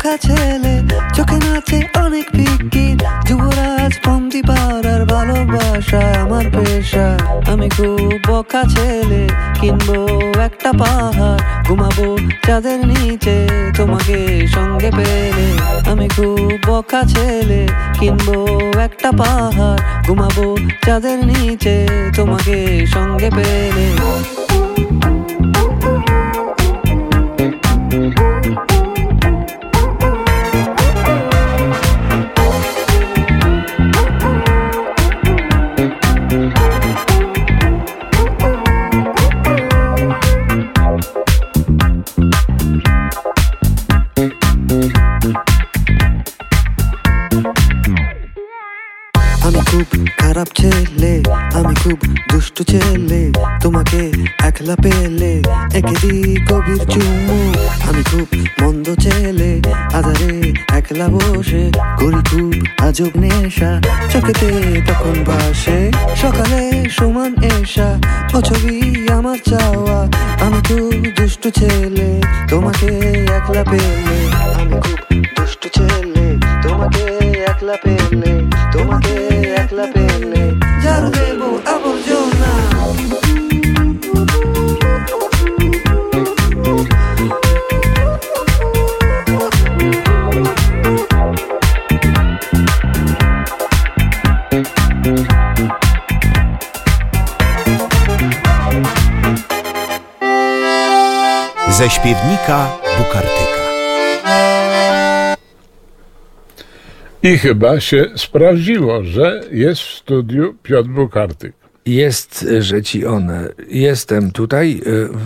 বোকা ছেলে, চোখে নাচে অনেক ফিকির, যুবরাজ বন্দি পাড়ার ভালোবাসা আমার পেশা। আমি খুব বোকা ছেলে, কিনবো একটা পাহাড়, ঘুমাবো চাঁদের নিচে তোমাকে সঙ্গে পেলে। আমি খুব বোকা ছেলে, কিনবো একটা পাহাড়, ঘুমাবো চাঁদের নিচে তোমাকে সঙ্গে পেলে। আমি খুব খারাপ ছেলে, আমি খুব দুষ্টু ছেলে, তোমাকে একলা পেলে একে দি গভীর চুমু। আমি খুব মন্দ ছেলে, আধারে একলা বসে করি খুব আজব নেশা, চোখেতে তখন ভাসে সকালে সমান এসা, ও ছবি আমার চাওয়া। আমি খুব দুষ্টু ছেলে, তোমাকে একলা পেলে। আমি খুব দুষ্টু ছেলে, তোমাকে একলা পেলে, তোমাকে একলা পেলে ঝাড়ু দেবো আবর্জনা। Ze śpiewnika Bukartyka. I chyba się sprawdziło, że jest w studiu Piotr Bukartyk. Jest, że ci one. Jestem tutaj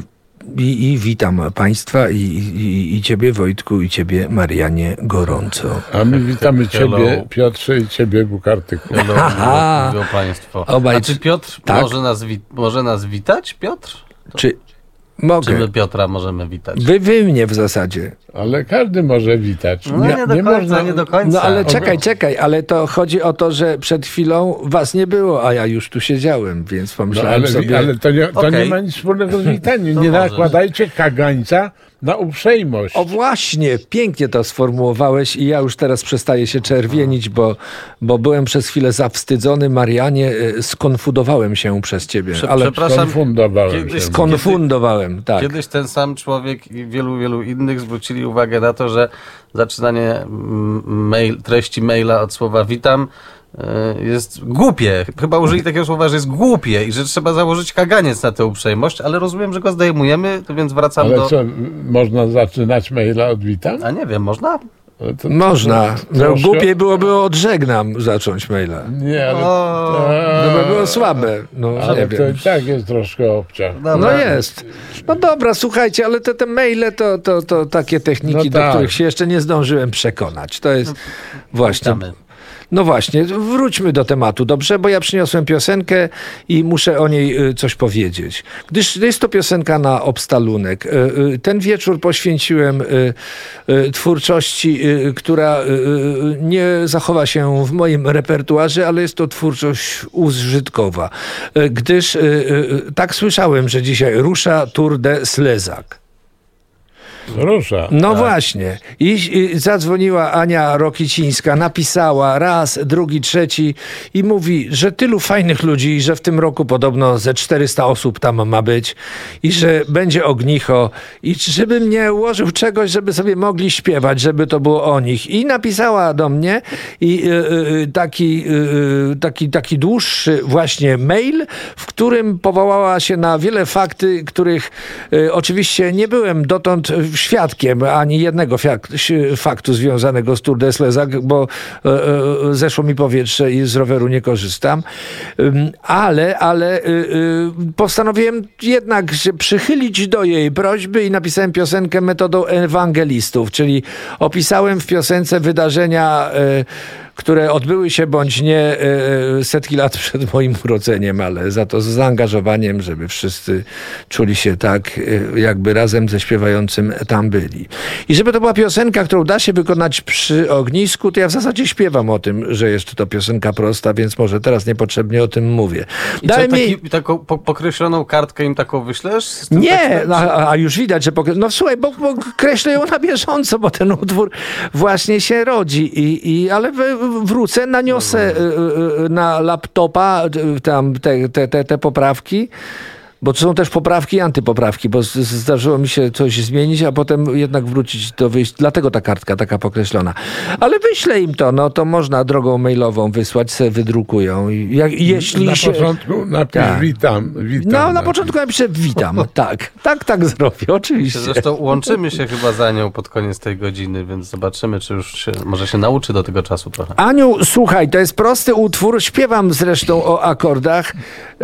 i witam Państwa i Ciebie, Wojtku, i Ciebie, Marianie, gorąco. A my witamy Ciebie, Piotrze, i Ciebie, Bukartyku. Mówią Państwo. A czy Piotr tak? może nas witać, Piotr? Czy mogę? Czy my Piotra możemy witać? Wy mnie w zasadzie. Ale każdy może witać. No nie do końca. No ale czekaj, ale to chodzi o to, że przed chwilą was nie było, a ja już tu siedziałem, więc pomyślałem sobie... Ale to nie ma nic wspólnego z witaniem. Nie nakładajcie kagańca na uprzejmość. O właśnie, pięknie to sformułowałeś i ja już teraz przestaję się czerwienić, bo byłem przez chwilę zawstydzony. Marianie, skonfundowałem się przez ciebie. Przepraszam, skonfundowałem, tak. Kiedyś ten sam człowiek i wielu innych zwrócili uwagę na to, że zaczynanie treści maila od słowa witam jest głupie. Chyba użyli takiego słowa, że jest głupie i że trzeba założyć kaganiec na tę uprzejmość, ale rozumiem, że go zdejmujemy, to więc wracam ale do... co, można zaczynać maila od witam? A nie wiem, można? Można. Głupiej byłoby od żegnam zacząć maila. Nie, ale... No by było słabe. No, ale nie to wiem. i tak jest troszkę obciach. No jest. No dobra, słuchajcie, ale te maile to takie techniki, do których się jeszcze nie zdążyłem przekonać. To jest właśnie... No właśnie, wróćmy do tematu, dobrze? Bo ja przyniosłem piosenkę i muszę o niej coś powiedzieć. Gdyż jest to piosenka na obstalunek. Ten wieczór poświęciłem twórczości, która nie zachowa się w moim repertuarze, ale jest to twórczość użytkowa. Gdyż tak słyszałem, że dzisiaj rusza Tour de Slezak. Rusza. No tak. właśnie. I zadzwoniła Ania Rokicińska, napisała raz, drugi, trzeci i mówi, że tylu fajnych ludzi i że w tym roku podobno ze 400 osób tam ma być i że będzie ognicho i żebym nie ułożył czegoś, żeby sobie mogli śpiewać, żeby to było o nich. I napisała do mnie i taki dłuższy właśnie mail, w którym powołała się na wiele fakty, których oczywiście nie byłem dotąd świadkiem ani jednego faktu związanego z Tour de Slezak, bo zeszło mi powietrze i z roweru nie korzystam. Ale postanowiłem jednak się przychylić do jej prośby i napisałem piosenkę metodą ewangelistów, czyli opisałem w piosence wydarzenia które odbyły się bądź nie setki lat przed moim urodzeniem, ale za to z zaangażowaniem, żeby wszyscy czuli się tak, jakby razem ze śpiewającym tam byli. I żeby to była piosenka, którą da się wykonać przy ognisku, to ja w zasadzie śpiewam o tym, że jest to piosenka prosta, więc może teraz niepotrzebnie o tym mówię. I taką pokreśloną kartkę im taką wyślesz? Z tym nie, tekstem? a już widać, że no słuchaj, bo kreślę ją na bieżąco, bo ten utwór właśnie się rodzi. Ale wrócę, naniosę na laptopa tam te poprawki, bo to są też poprawki i antypoprawki, bo zdarzyło mi się coś zmienić, a potem jednak wrócić do wyjść. Dlatego ta kartka taka pokreślona. Ale wyślę im to, no to można drogą mailową wysłać, se wydrukują. Jeśli na się... początku napisz tak. witam. No, na początku napiszę witam. Tak zrobię, oczywiście. Zresztą łączymy się chyba z Anią pod koniec tej godziny, więc zobaczymy, czy już może się nauczy do tego czasu trochę. Aniu, słuchaj, to jest prosty utwór. Śpiewam zresztą o akordach.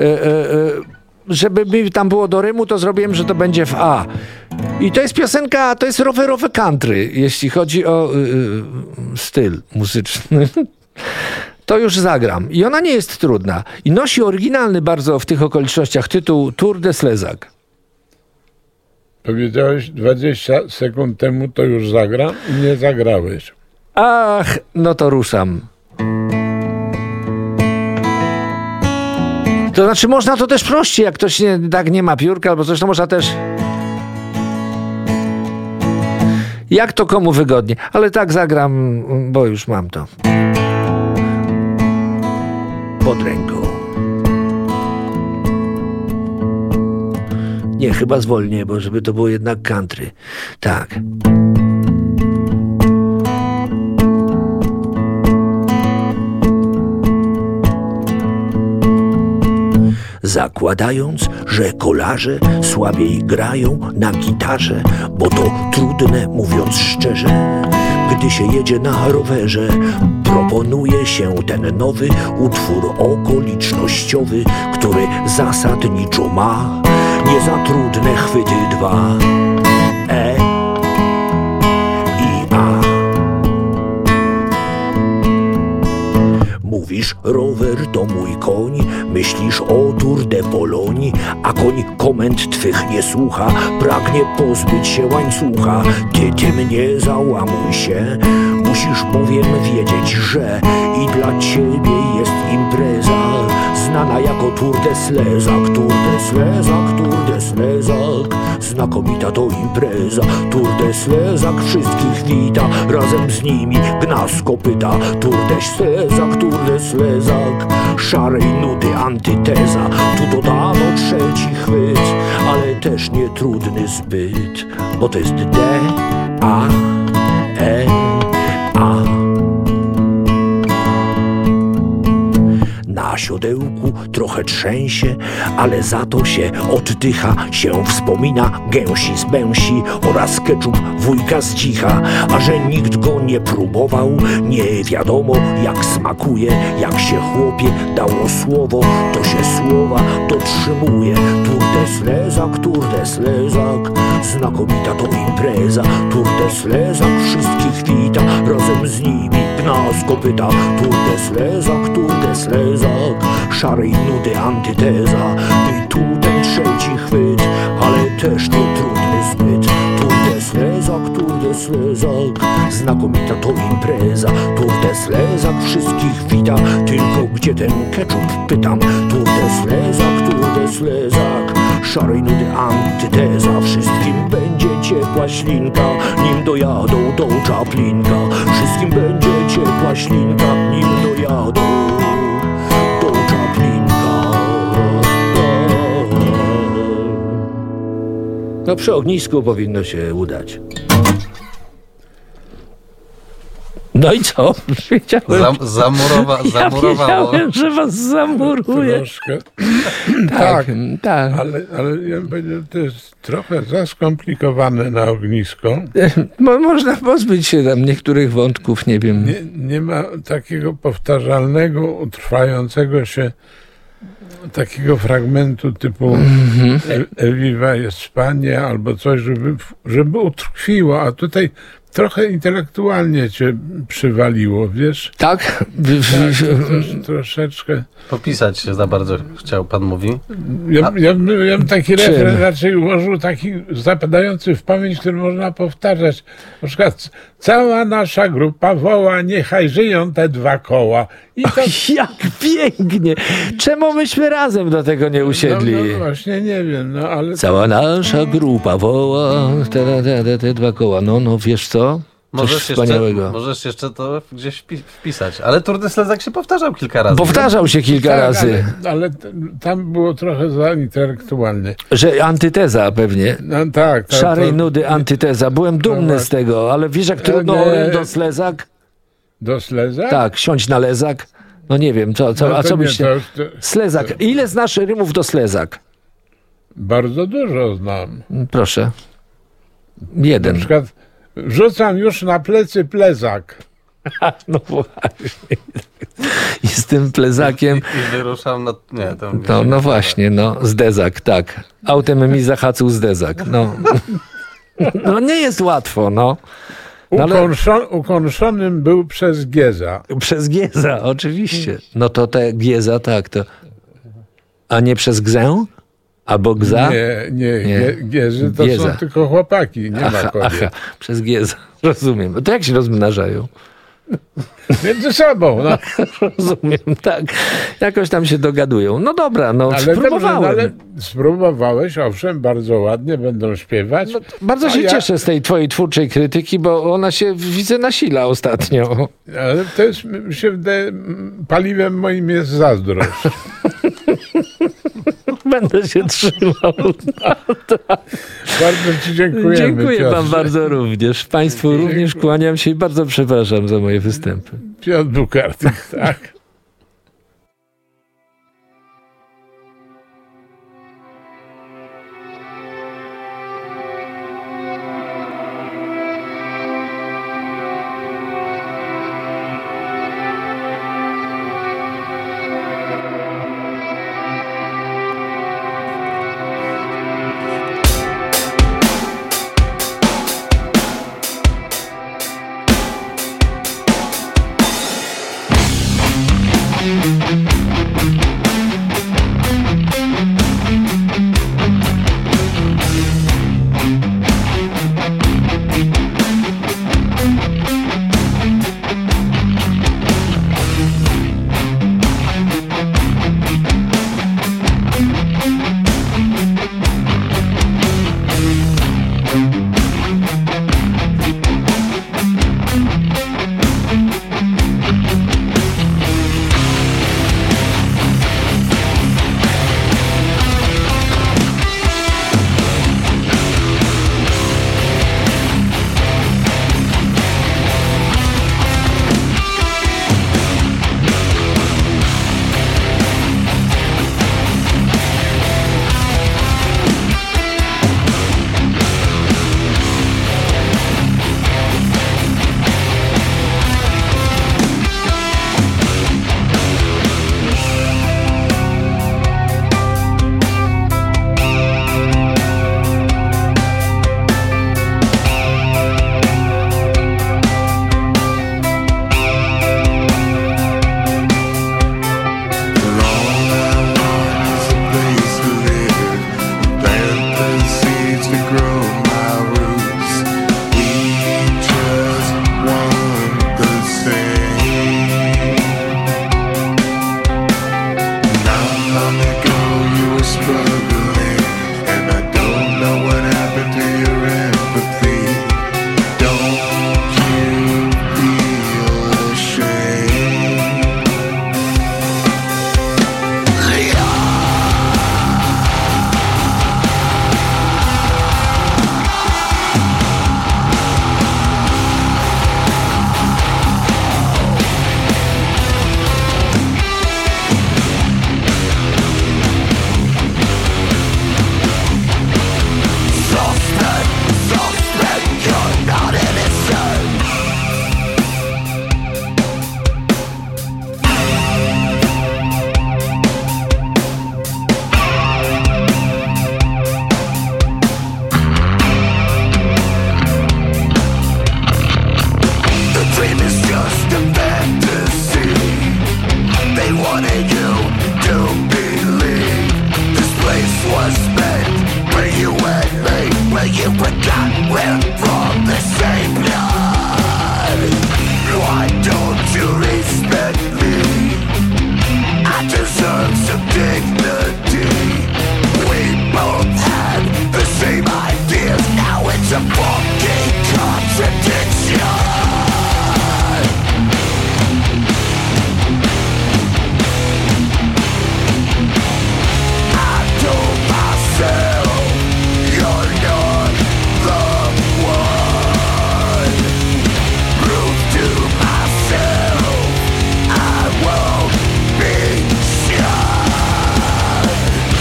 Żeby mi tam było do rymu, to zrobiłem, że to będzie w A. I to jest piosenka, to jest rowerowe country, jeśli chodzi o styl muzyczny. To już zagram. I ona nie jest trudna. I nosi oryginalny bardzo w tych okolicznościach tytuł Tour de Slezak. Powiedziałeś 20 sekund temu, to już zagram i nie zagrałeś. Ach, no to ruszam. To znaczy można to też prościej, jak ktoś nie ma piórka albo coś, to można też... Jak to komu wygodnie. Ale tak zagram, bo już mam to pod ręką. Nie, chyba zwolnię, bo żeby to było jednak country. Tak. Zakładając, że kolarze słabiej grają na gitarze, bo to trudne, mówiąc szczerze, gdy się jedzie na rowerze. Proponuje się ten nowy utwór okolicznościowy, który zasadniczo ma nie za trudne chwyty dwa: E i A. Mówisz, rower to mój koń, myślisz o Tour de Pologne, a koń komend twych nie słucha, pragnie pozbyć się łańcucha. Ty mnie załamuj się, musisz bowiem wiedzieć, że i dla ciebie jest impreza znana jako Tour de Slezak. Tour de Slezak, Tour de Slezak, znakomita to impreza. Tour de Slezak wszystkich wita, razem z nimi gna z kopyta. Tour de Slezak, Tour de Slezak, szarej nudy antyteza. Tu dodano trzeci chwyt, ale też nie trudny zbyt, bo to jest D, A, E, A. Na siodełku trochę trzęsie, ale za to się oddycha, się wspomina gęsi z bęsi oraz keczup wujka z dzicha. A że nikt go nie próbował, nie wiadomo jak smakuje. Jak się chłopie dało słowo, to się słowa dotrzymuje. Tour de Slezak, Tour de Slezak, znakomita to impreza. Tour de Slezak wszystkich wita, razem z nimi gna z kopyta. Tour de Slezak, Tour de Slezak, szarej nudy antyteza. I tu ten trzeci chwyt, ale też nie trudny zbyt. Tour de Slezak, Tour de Slezak, znakomita to impreza. Tour de Slezak wszystkich wita, tylko gdzie ten keczup pytam. Tour de Slezak, Tour de Slezak, szarej nudy antyteza. Wszystkim będzie ciepła ślinka, nim dojadą do Czaplinka. Wszystkim będzie ciepła ślinka, nim dojadą do Czaplinka. No przy ognisku powinno się udać. No i co? Zamurowało. Wiedziałem, że was zamuruje. Troszkę. Tak. Ale ja bym powiedział, to jest trochę za skomplikowane na ognisko. Można pozbyć się tam niektórych wątków, nie wiem. Nie ma takiego powtarzalnego, utrwającego się takiego fragmentu typu Ewiwa jest Panie albo coś, żeby utkwiło, a tutaj trochę intelektualnie cię przywaliło, wiesz? Tak? Tak, troszeczkę. Popisać się za bardzo chciał, pan mówi. Ja bym taki refren raczej ułożył, taki zapadający w pamięć, który można powtarzać. Na przykład cała nasza grupa woła, niechaj żyją te 2 koła. I to... Jak pięknie! Czemu myśmy razem do tego nie usiedli? No właśnie nie wiem, no ale... Cała nasza grupa woła, te 2 koła. No wiesz co? Coś wspaniałego. Możesz jeszcze to gdzieś wpisać. Ale Tour de Slezak się powtarzał kilka razy. Powtarzał się kilka razy. Ale tam było trochę za intelektualne. Że antyteza pewnie. No, tak. Szarej nudy antyteza. Byłem dumny z tego, ale wiesz jak trudno do Slezak? Do Slezak? Tak, siądź na lezak. No nie wiem, a co byście... Slezak. Ile znasz rymów do Slezak? Bardzo dużo znam. Proszę. 1. Na przykład wrzucam już na plecy plezak. No właśnie. I z tym plezakiem... I wyruszam na... Nie, no właśnie, z dezak, tak. Autem mi zahaczył z dezak, No nie jest łatwo, Ukąszonym był przez Gieza. Przez Gieza, oczywiście. No to te Gieza, tak, to... A nie przez Gzę? Albo Gza? Nie. Giezy to Gieza. są tylko chłopaki, nie ma kobiet. Aha, przez Gieza, rozumiem. To jak się rozmnażają? Między sobą, no. Rozumiem, tak. Jakoś tam się dogadują. No dobra, spróbowałem. Ale spróbowałeś, owszem, bardzo ładnie, będą śpiewać. Bardzo się cieszę z tej twojej twórczej krytyki, bo ona się, widzę, nasila ostatnio. Ale to jest, mi się wydaje, paliwem moim jest zazdrość. Będę się trzymał. Bardzo ci dziękujemy. Dziękuję Piotrze. wam bardzo również. Państwu również kłaniam się i bardzo przepraszam za moje występy. Piotr Bukartyk, tak. you forgot we're from the same blood. Why don't you respect me? I deserve some dignity. We both had the same ideas, now it's a fucking contradiction. I told myself you're not the one. Prove to myself I won't be shy.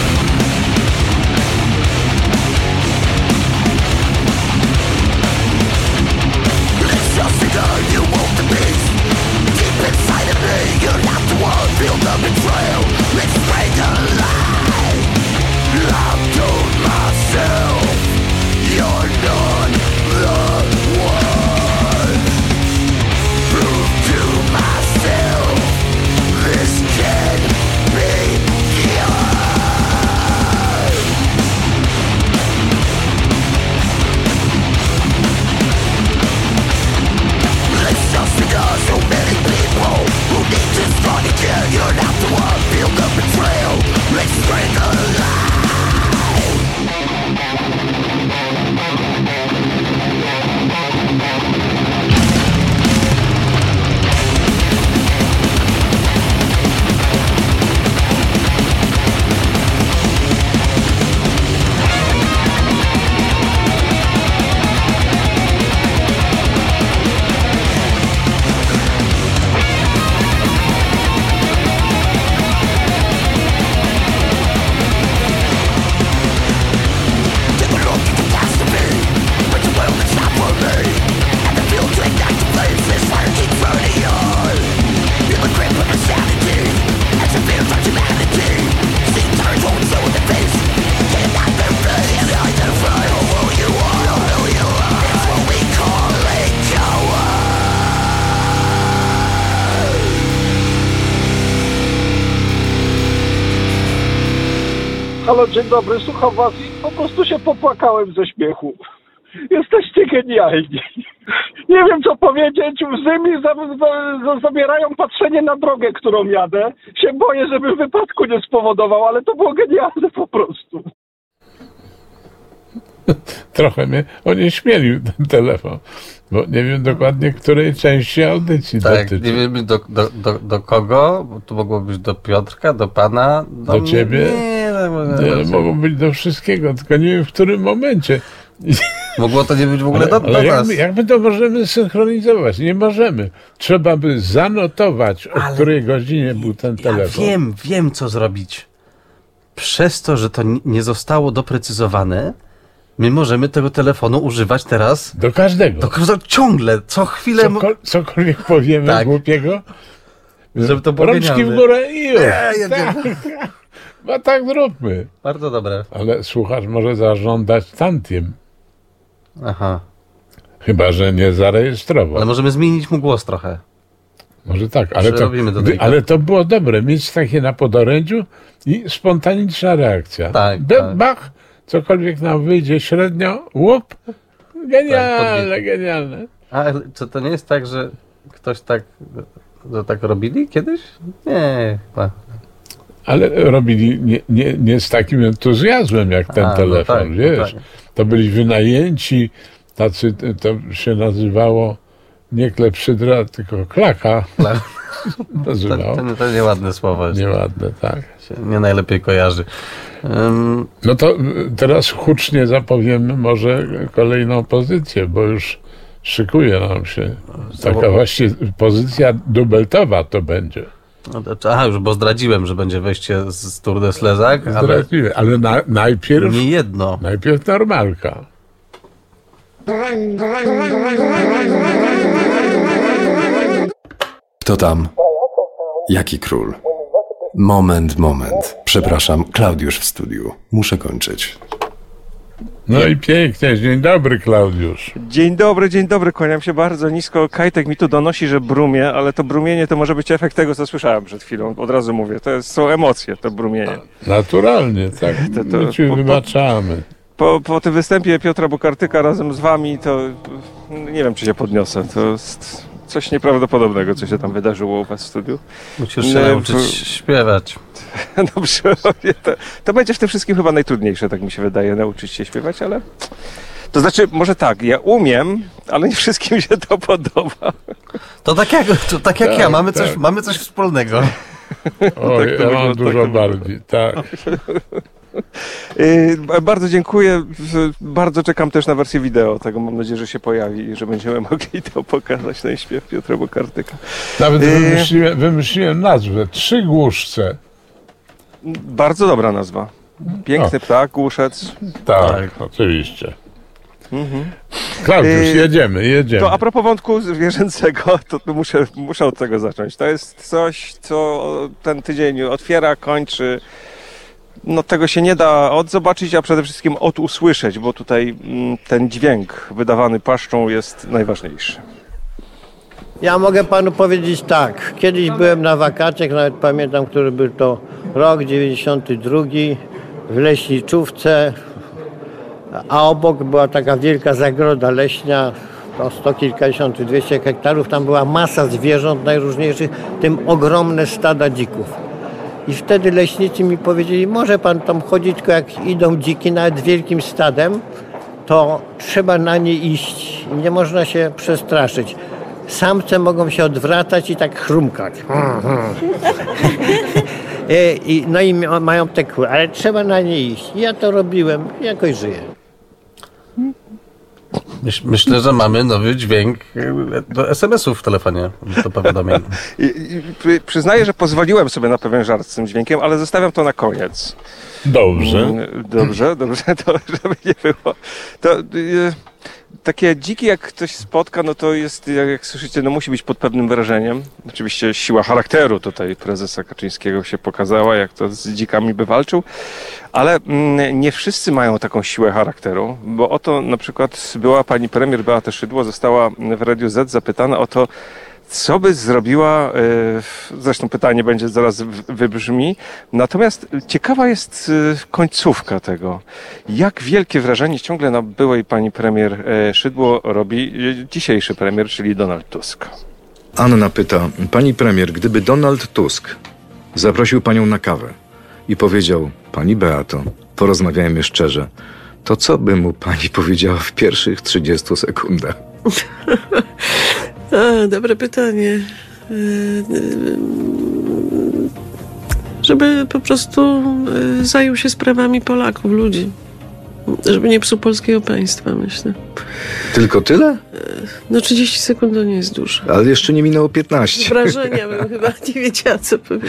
Let's just figure you want the peace. Deep inside of me, you're not the one. Feel the betrayal, let's break a lie. I've told myself you're not the one. Prove to myself this can be cured. Let's just because so many people who need to start again. You're not the one, feel the betrayal. Let's break a lie. Take a look at catastrophe, but the world is not for me. And the fuel to ignite the flames, this fire keeps burning on. Feel the grip of insanity, and severe from humanity. See turns on so in the face, cannot be free and identify who you are, who you are. It's what we call a coward. Halo, dzień dobry, słucham was i po prostu się popłakałem ze śmiechu. Jesteście genialni. Nie wiem co powiedzieć, łzy mi zabierają patrzenie na drogę, którą jadę. Się boję, żeby wypadku nie spowodował, ale to było genialne po prostu. Trochę mnie onieśmielił ten telefon, bo nie wiem dokładnie, której części audycji Tak, dotyczy. nie wiem do kogo, bo to mogło być do Piotrka, do pana, Do mnie. ciebie? Nie, Mogło być do wszystkiego, tylko nie wiem w którym momencie. mogło to nie być w ogóle do Ale nas. jak my to możemy synchronizować? Nie możemy. Trzeba by zanotować, o której godzinie był ten telefon. Ja wiem co zrobić. Przez to, że to nie zostało doprecyzowane, my możemy tego telefonu używać teraz Do każdego. ciągle, co chwilę. Cokolwiek powiemy Tak. głupiego, Żeby to było rączki w genialne. górę i już. Nie, Tak. No tak zróbmy. Bardzo dobre. Ale słuchacz może zażądać tantiem. Aha. Chyba że nie zarejestrował. Ale możemy zmienić mu głos trochę. Może tak, ale to, Przerobimy do tej ale to było dobre, mieć takie na podorędziu i spontaniczna reakcja. Tak, tak. Bach, cokolwiek nam wyjdzie średnio, łup, genialne, Tak, genialne. A czy to nie jest tak, że ktoś tak robili kiedyś? Nie, chyba. Ale robili nie z takim entuzjazmem jak ten telefon, tak, wiesz. tak. To byli wynajęci, tacy, to się nazywało nie klepsydra, tylko klaka. Nazywało. To nieładne słowo jest. Nieładne, tak. Się nie najlepiej kojarzy. No to teraz hucznie zapowiemy może kolejną pozycję, bo już szykuje nam się taka właśnie pozycja dubeltowa to będzie. Już, bo zdradziłem, że będzie wejście z Tour de Slezak, Ale najpierw nie jedno. Najpierw normalka. Kto tam? Jaki król? Moment. Przepraszam, Klaudiusz w studiu. Muszę kończyć. No i pięknie. Dzień dobry, Klaudiusz. Dzień dobry, kłaniam się bardzo nisko. Kajtek mi tu donosi, że brumie, ale to brumienie to może być efekt tego, co słyszałem przed chwilą. Od razu mówię, są emocje, to brumienie. Naturalnie, tak. My ci wybaczamy. po tym występie Piotra Bukartyka razem z wami, to nie wiem, czy się podniosę. To jest coś nieprawdopodobnego, co się tam wydarzyło u was w studiu. Musisz się nauczyć śpiewać. Dobrze, to będzie w tym wszystkim chyba najtrudniejsze, tak mi się wydaje, nauczyć się śpiewać, ale... To znaczy, może tak, ja umiem, ale nie wszystkim się to podoba. To tak jak ja, mamy coś wspólnego. Oj, tak, ja mam dużo bardziej, tak. Bardzo dziękuję. Bardzo czekam też na wersję wideo tego. Mam nadzieję, że się pojawi i że będziemy mogli to pokazać, ten śpiew Piotra Bukartyka. Nawet wymyśliłem nazwę. 3 głuszce. Bardzo dobra nazwa. Piękny ptak, głuszec. Tak, oczywiście. Klaudiusz, jedziemy. To a propos wątku zwierzęcego, to muszę od tego zacząć. To jest coś, co ten tydzień otwiera, kończy. No tego się nie da odzobaczyć, a przede wszystkim usłyszeć, bo tutaj ten dźwięk wydawany paszczą jest najważniejszy. Ja mogę panu powiedzieć tak. Kiedyś byłem na wakacjach, nawet pamiętam, który był to rok 92 w leśniczówce, a obok była taka wielka zagroda leśna, to 100 kilkadziesiąt, 200 hektarów. Tam była masa zwierząt najróżniejszych, w tym ogromne stada dzików. I wtedy leśnicy mi powiedzieli, może pan tam chodzić, tylko jak idą dziki, nawet wielkim stadem, to trzeba na nie iść, nie można się przestraszyć. Samce mogą się odwracać i tak chrumkać. No i mają te kły, ale trzeba na nie iść. Ja to robiłem, jakoś żyję. Myślę, że mamy nowy dźwięk do SMS-ów w telefonie, do powiadomień. Przyznaję, że pozwoliłem sobie na pewien żart z tym dźwiękiem, ale zostawiam to na koniec. Dobrze, to żeby nie było. Takie dziki, jak ktoś spotka, no to jest, jak słyszycie, no musi być pod pewnym wrażeniem. Oczywiście siła charakteru tutaj prezesa Kaczyńskiego się pokazała, jak to z dzikami by walczył, ale nie wszyscy mają taką siłę charakteru, bo oto na przykład była pani premier Beata Szydło, została w Radiu Z zapytana o to, co by zrobiła, zresztą pytanie będzie zaraz wybrzmi, natomiast ciekawa jest końcówka tego. Jak wielkie wrażenie ciągle na byłej pani premier Szydło robi dzisiejszy premier, czyli Donald Tusk. Anna pyta, pani premier, gdyby Donald Tusk zaprosił panią na kawę i powiedział, pani Beato, porozmawiajmy szczerze, to co by mu pani powiedziała w pierwszych 30 sekundach? Dobre pytanie. Żeby po prostu zajął się sprawami Polaków, ludzi. Żeby nie psuł polskiego państwa, myślę. Tylko tyle? No 30 sekund to nie jest dużo. Ale jeszcze nie minęło 15. Wrażenia bym chyba nie wiedziała, co powiedzieć.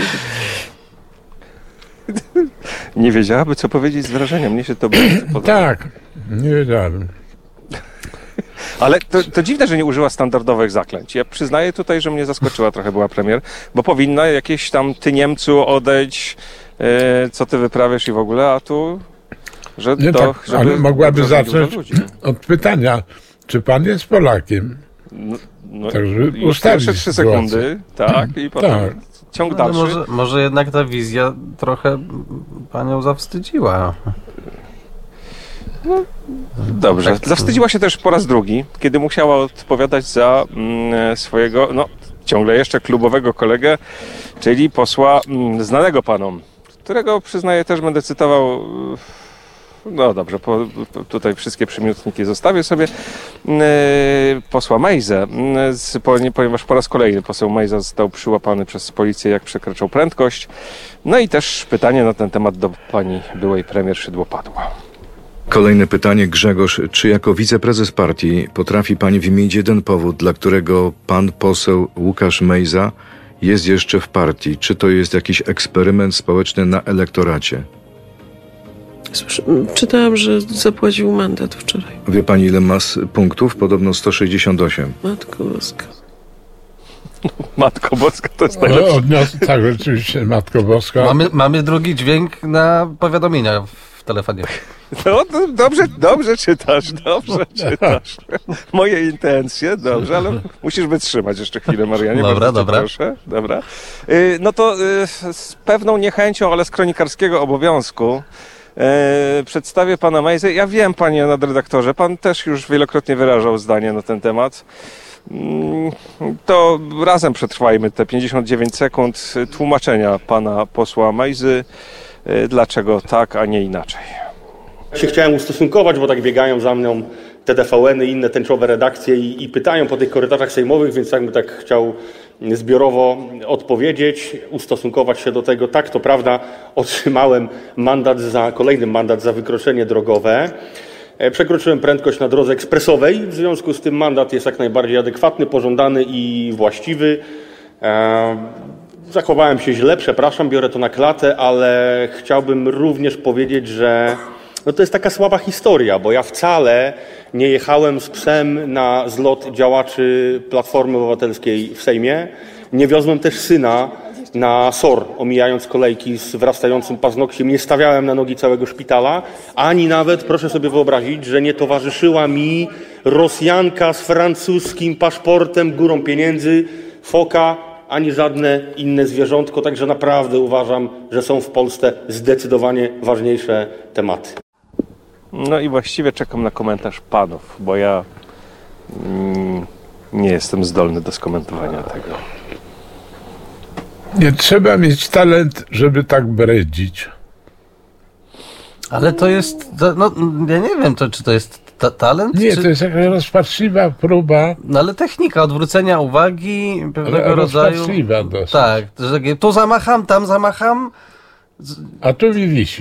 Nie wiedziałaby, co powiedzieć z wrażenia. Mnie się to podoba. Tak, nie wiedziałem. Ale to dziwne, że nie użyła standardowych zaklęć. Ja przyznaję tutaj, że mnie zaskoczyła trochę była premier, bo powinna jakieś tam ty Niemcu odejdź, co ty wyprawiasz i w ogóle, a tu... Że nie to, tak, ale mogłaby zacząć od pytania, czy pan jest Polakiem? No, tak, żeby ustawić pierwsze 3 sekundy, tak, i potem tak. Ciąg dalszy. Może jednak ta wizja trochę panią zawstydziła. No, dobrze. Tak. Zawstydziła się też po raz drugi, kiedy musiała odpowiadać za swojego, no ciągle jeszcze klubowego kolegę, czyli posła znanego panom, którego przyznaję też będę cytował. No dobrze, tutaj wszystkie przymiotniki zostawię sobie. Posła Mejzę, ponieważ po raz kolejny poseł Mejza został przyłapany przez policję, jak przekraczał prędkość. No i też pytanie na ten temat do pani byłej premier Szydło padło. Kolejne pytanie, Grzegorz. Czy jako wiceprezes partii potrafi pani wymienić jeden powód, dla którego pan poseł Łukasz Mejza jest jeszcze w partii? Czy to jest jakiś eksperyment społeczny na elektoracie? Czytałam, że zapłacił mandat wczoraj. Wie pani, ile ma punktów? Podobno 168. Matko Boska. Matko Boska to jest najlepsze. Tak, rzeczywiście, Matko Boska. Mamy drugi dźwięk na powiadomienia w telefonie. No, dobrze czytasz. Moje intencje, dobrze, ale musisz wytrzymać jeszcze chwilę, Marianie. Dobra. Proszę. No to z pewną niechęcią, ale z kronikarskiego obowiązku Przedstawię pana Mejzę. Ja wiem, panie nadredaktorze, pan też już wielokrotnie wyrażał zdanie na ten temat. To razem przetrwajmy te 59 sekund tłumaczenia pana posła Mejzy, dlaczego tak, a nie inaczej. Ja się chciałem ustosunkować, bo tak biegają za mną te TVN-y i inne tęczowe redakcje i pytają po tych korytarzach sejmowych, więc jakbym tak chciał zbiorowo odpowiedzieć, ustosunkować się do tego. Tak, to prawda, otrzymałem kolejny mandat za wykroczenie drogowe. Przekroczyłem prędkość na drodze ekspresowej, w związku z tym mandat jest jak najbardziej adekwatny, pożądany i właściwy. Zachowałem się źle, przepraszam, biorę to na klatę, ale chciałbym również powiedzieć, że to jest taka słaba historia, bo ja wcale nie jechałem z psem na zlot działaczy Platformy Obywatelskiej w Sejmie. Nie wiozłem też syna na SOR, omijając kolejki z wyrastającym paznokciem. Nie stawiałem na nogi całego szpitala, ani nawet, proszę sobie wyobrazić, że nie towarzyszyła mi Rosjanka z francuskim paszportem, górą pieniędzy, foka, ani żadne inne zwierzątko. Także naprawdę uważam, że są w Polsce zdecydowanie ważniejsze tematy. No i właściwie czekam na komentarz panów, bo ja nie jestem zdolny do skomentowania tego. Nie trzeba mieć talent, żeby tak bredzić. Ale to jest, ja nie wiem, czy to jest talent? Nie, czy... to jest jakaś rozpaczliwa próba. No ale technika odwrócenia uwagi pewnego rodzaju. Rozpaczliwa dosyć. Tak, że takie, tu zamacham, tam zamacham. A tu mi wisi.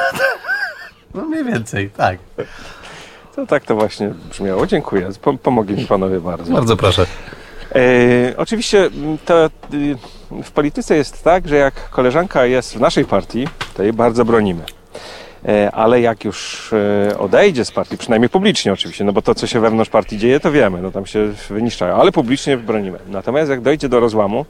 No mniej więcej, tak. To tak to właśnie brzmiało. Dziękuję. Pomogli mi panowie bardzo. Bardzo proszę. Oczywiście to w polityce jest tak, że jak koleżanka jest w naszej partii, to jej bardzo bronimy. Ale jak już odejdzie z partii, przynajmniej publicznie oczywiście, no bo to, co się wewnątrz partii dzieje, to wiemy, no tam się wyniszczają, ale publicznie bronimy. Natomiast jak dojdzie do rozłamu,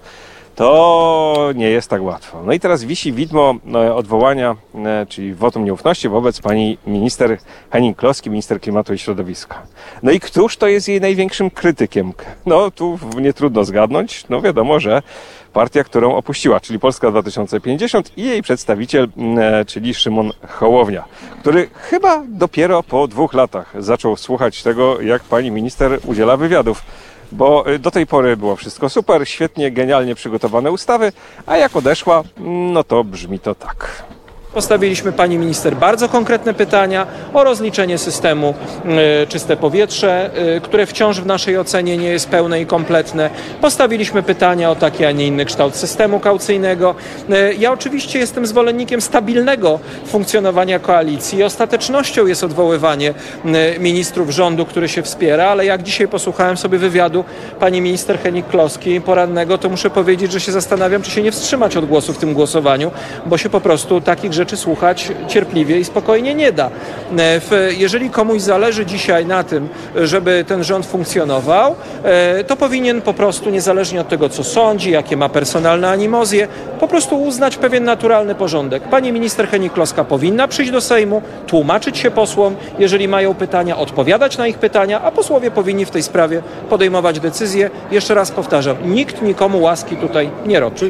to nie jest tak łatwo. No i teraz wisi widmo odwołania, czyli wotum nieufności wobec pani minister Hennig-Kloski, minister klimatu i środowiska. No i któż to jest jej największym krytykiem? No tu nie trudno zgadnąć, no wiadomo, że partia, którą opuściła, czyli Polska 2050 i jej przedstawiciel, czyli Szymon Hołownia, który chyba dopiero po 2 latach zaczął słuchać tego, jak pani minister udziela wywiadów. Bo do tej pory było wszystko super, świetnie, genialnie przygotowane ustawy, a jak odeszła, no to brzmi to tak. Postawiliśmy pani minister bardzo konkretne pytania o rozliczenie systemu Czyste Powietrze, które wciąż w naszej ocenie nie jest pełne i kompletne. Postawiliśmy pytania o taki, a nie inny kształt systemu kaucyjnego. Ja oczywiście jestem zwolennikiem stabilnego funkcjonowania koalicji. Ostatecznością jest odwoływanie ministrów rządu, który się wspiera, ale jak dzisiaj posłuchałem sobie wywiadu pani minister Hennig-Kloski porannego, to muszę powiedzieć, że się zastanawiam, czy się nie wstrzymać od głosu w tym głosowaniu, bo się po prostu takich rzeczy słuchać cierpliwie i spokojnie nie da. Jeżeli komuś zależy dzisiaj na tym, żeby ten rząd funkcjonował, to powinien po prostu, niezależnie od tego, co sądzi, jakie ma personalne animozje, po prostu uznać pewien naturalny porządek. Pani minister Hennig-Kloska powinna przyjść do Sejmu, tłumaczyć się posłom, jeżeli mają pytania, odpowiadać na ich pytania, a posłowie powinni w tej sprawie podejmować decyzje. Jeszcze raz powtarzam, nikt nikomu łaski tutaj nie robi.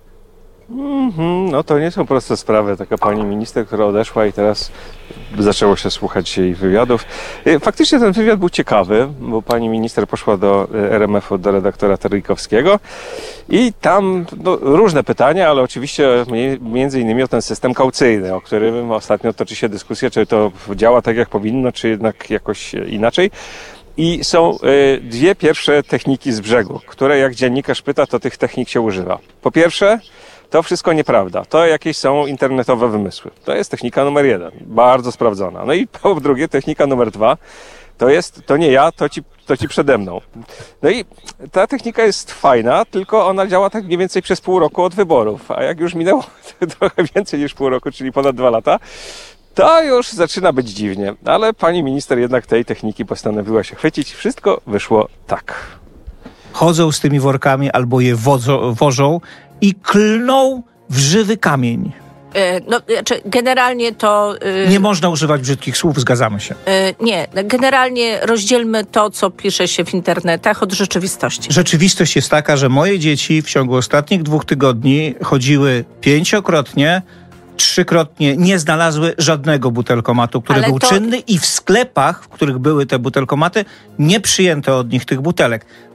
No to nie są proste sprawy. Taka pani minister, która odeszła i teraz zaczęło się słuchać jej wywiadów. Faktycznie ten wywiad był ciekawy, bo pani minister poszła do RMF-u, do redaktora Terlikowskiego i tam różne pytania, ale oczywiście między innymi o ten system kaucyjny, o którym ostatnio toczy się dyskusja, czy to działa tak jak powinno, czy jednak jakoś inaczej. I są 2 pierwsze techniki z brzegu, które jak dziennikarz pyta, to tych technik się używa. Po pierwsze, to wszystko nieprawda. To jakieś są internetowe wymysły. To jest technika numer 1, bardzo sprawdzona. No i po drugie, technika numer 2, to nie ja, to ci przede mną. No i ta technika jest fajna, tylko ona działa tak mniej więcej przez pół roku od wyborów. A jak już minęło trochę więcej niż pół roku, czyli ponad 2 lata, to już zaczyna być dziwnie. Ale pani minister jednak tej techniki postanowiła się chwycić. Wszystko wyszło tak. Chodzą z tymi workami albo je wożą i klną w żywy kamień. Generalnie to... Nie można używać brzydkich słów, zgadzamy się. Nie, generalnie rozdzielmy to, co pisze się w internetach od rzeczywistości. Rzeczywistość jest taka, że moje dzieci w ciągu ostatnich 2 tygodni chodziły 5-krotnie, 3-krotnie nie znalazły żadnego butelkomatu, który był czynny i w sklepach, w których były te butelkomaty, nie przyjęto od nich tych butelek.